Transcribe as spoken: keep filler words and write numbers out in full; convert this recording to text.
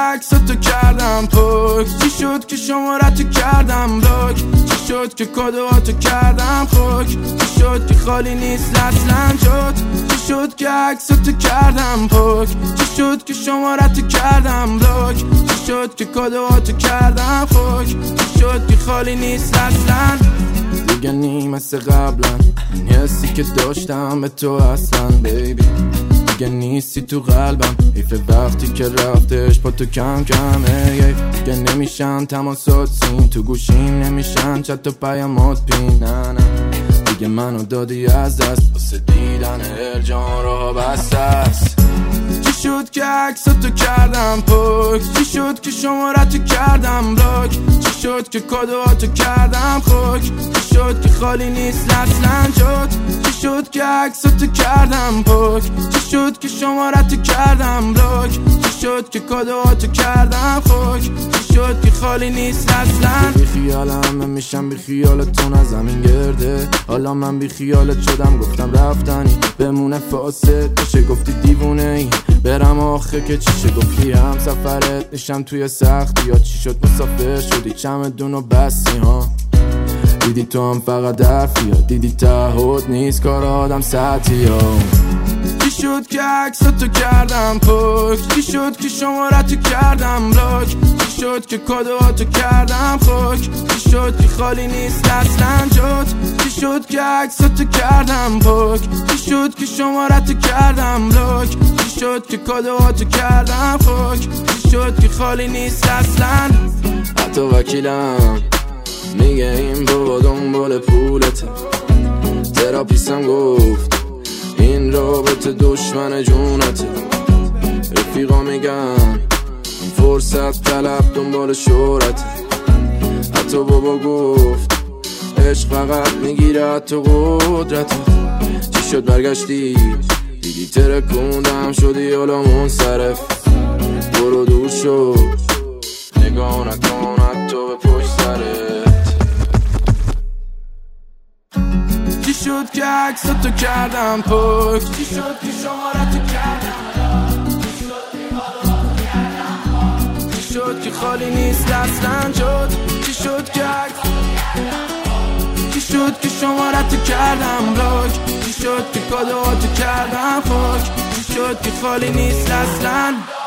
عکساتو کردم پاک؟ چی شد که شمارتو کردم لاک؟ چی شد که کادوهاتو کردم خاک؟ چی شد که خالی نیست اصلا جات؟ چی شد که عکساتو کردم پاک؟ چی شد که شمارتو کردم لاک؟ چی شد که کادوهاتو کردم خاک؟ چی شد که خالی نیست اصلا؟ دیگه نی مثل قبلا، این حسی که داشتم به تو اصلا بیبی دیگه نیستی تو قلبم. حیف وقتی که رفتش با تو کم کمه، دیگه نمیشن تماسات سین تو گوشیم، نمیشن چت و پیامات پین. نه نه دیگه منو دادی از دست، واسه دیدن هر جان راه بسته است. چی شد که عکساتو کردم پاک؟ چی شد که شمارتو کردم لاک؟ چی شد که کادوهاتو کردم خاک؟ چی شد که خالی نیست اصلا جات؟ چی شد که عکساتو کردم پاک؟ چی شد که شمارتو کردم لاک؟ چی شد که کادوهاتو کردم خاک؟ چی شد که خالی نیست اصلا؟ بی خیالم من میشم، بی خیالتون از زمین گرده. حالا من بی خیالت شدم، گفتم رفتنی بمونه فاسد بشه، گفتی دیوونه ای برم آخه که چیشه، گفتی هم سفرت نشم توی سختی یا چی شد مسافر شدی چمدون و بستی ها؟ دیدی تو هم فقط حرفی ها، دیدی تعهد نیست کار آدم سطحی ها. چی شد که عکساتو کردم پاک؟ چی شد که شمارتو کردم لاک؟ چی شد که کادوهاتو کردم خاک؟ چی شد که خالی نیست اصلا جات؟ چی شد که عکساتو کردم پاک؟ چی شد که شمارتو کردم لاک؟ چی شد که کادوهاتو کردم خاک؟ چی شد که خالی نیست اصلا؟ حتی وکیلم میگه این بابا دنبال پولته، تراپیستم گفت این رابطه دشمن جونته، رفیقا میگن فرصت طلب دنبال شهرته، حتی بابا گفت عشق فقط میگیره حتی قدرته. چی شد برگشتی دیدی ترکوندم شدی حالا منصرف، برو دور شو نگاه نکن حتی به پشت سرت. چی شد که عکساتو کردم پاک؟ چی شد که شمارتو کردم؟ چی شد که خالی نیست اصلا جات؟ چی شد که عکس چی شد که شمارتو کردم لاک؟ چی شد که کادوهاتو کردم خاک؟ چی شد که خالی نیست اصلا؟